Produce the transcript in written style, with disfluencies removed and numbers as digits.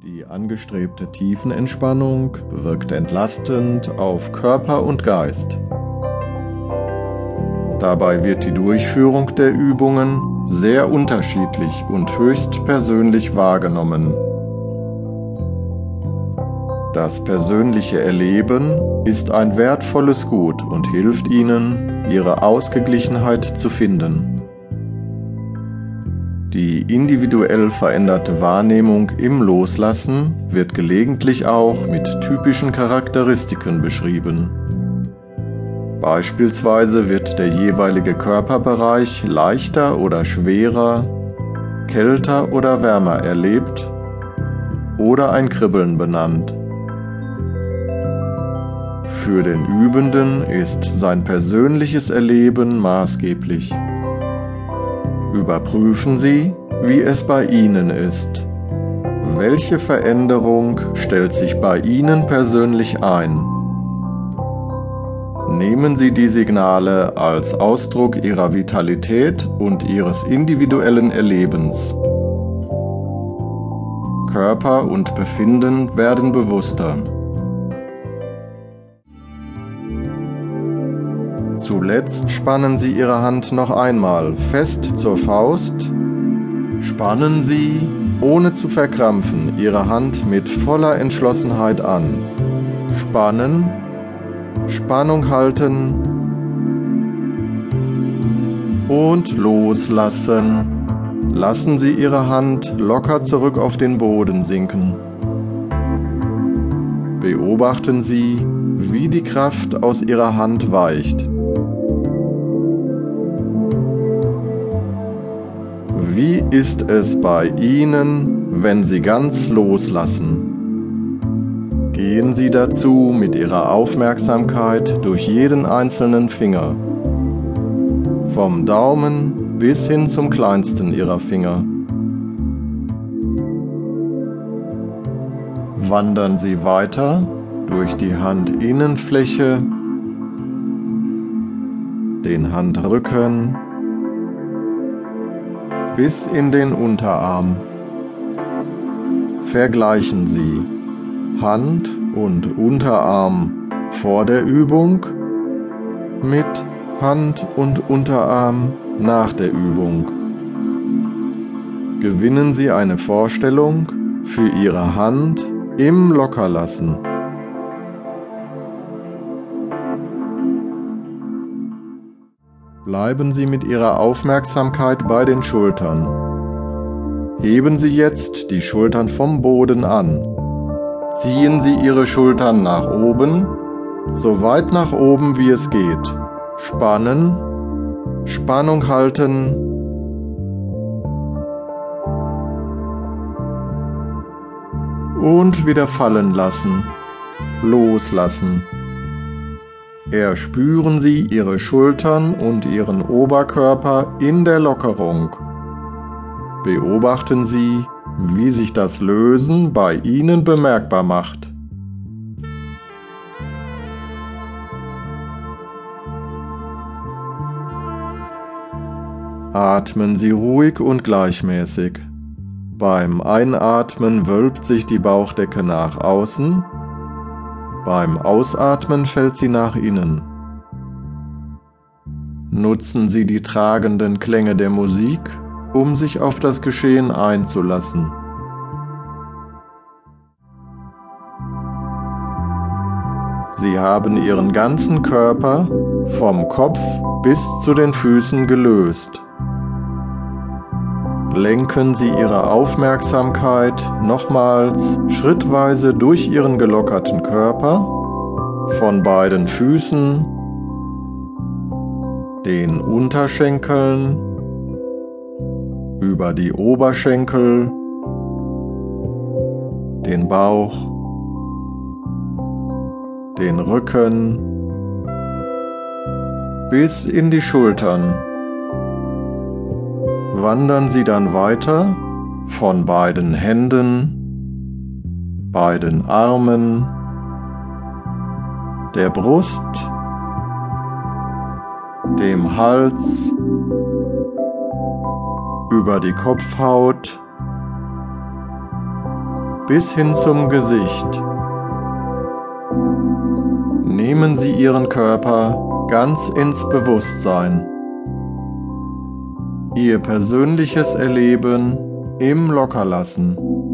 Die angestrebte Tiefenentspannung wirkt entlastend auf Körper und Geist. Dabei wird die Durchführung der Übungen sehr unterschiedlich und höchst persönlich wahrgenommen. Das persönliche Erleben ist ein wertvolles Gut und hilft Ihnen, Ihre Ausgeglichenheit zu finden. Die individuell veränderte Wahrnehmung im Loslassen wird gelegentlich auch mit typischen Charakteristiken beschrieben. Beispielsweise wird der jeweilige Körperbereich leichter oder schwerer, kälter oder wärmer erlebt oder ein Kribbeln benannt. Für den Übenden ist sein persönliches Erleben maßgeblich. Überprüfen Sie, wie es bei Ihnen ist. Welche Veränderung stellt sich bei Ihnen persönlich ein? Nehmen Sie die Signale als Ausdruck Ihrer Vitalität und Ihres individuellen Erlebens. Körper und Befinden werden bewusster. Zuletzt spannen Sie Ihre Hand noch einmal fest zur Faust. Spannen Sie, ohne zu verkrampfen, Ihre Hand mit voller Entschlossenheit an. Spannen, Spannung halten und loslassen. Lassen Sie Ihre Hand locker zurück auf den Boden sinken. Beobachten Sie, wie die Kraft aus Ihrer Hand weicht. Wie ist es bei Ihnen, wenn Sie ganz loslassen? Gehen Sie dazu mit Ihrer Aufmerksamkeit durch jeden einzelnen Finger, vom Daumen bis hin zum kleinsten Ihrer Finger. Wandern Sie weiter durch die Handinnenfläche, den Handrücken, bis in den Unterarm. Vergleichen Sie Hand und Unterarm vor der Übung mit Hand und Unterarm nach der Übung. Gewinnen Sie eine Vorstellung für Ihre Hand im Lockerlassen. Bleiben Sie mit Ihrer Aufmerksamkeit bei den Schultern. Heben Sie jetzt die Schultern vom Boden an. Ziehen Sie Ihre Schultern nach oben, so weit nach oben wie es geht. Spannen, Spannung halten und wieder fallen lassen, loslassen. Erspüren Sie Ihre Schultern und Ihren Oberkörper in der Lockerung. Beobachten Sie, wie sich das Lösen bei Ihnen bemerkbar macht. Atmen Sie ruhig und gleichmäßig. Beim Einatmen wölbt sich die Bauchdecke nach außen. Beim Ausatmen fällt sie nach innen. Nutzen Sie die tragenden Klänge der Musik, um sich auf das Geschehen einzulassen. Sie haben Ihren ganzen Körper vom Kopf bis zu den Füßen gelöst. Lenken Sie Ihre Aufmerksamkeit nochmals schrittweise durch Ihren gelockerten Körper, von beiden Füßen, den Unterschenkeln, über die Oberschenkel, den Bauch, den Rücken, bis in die Schultern. Wandern Sie dann weiter von beiden Händen, beiden Armen, der Brust, dem Hals, über die Kopfhaut, bis hin zum Gesicht. Nehmen Sie Ihren Körper ganz ins Bewusstsein. Ihr persönliches Erleben im Lockerlassen.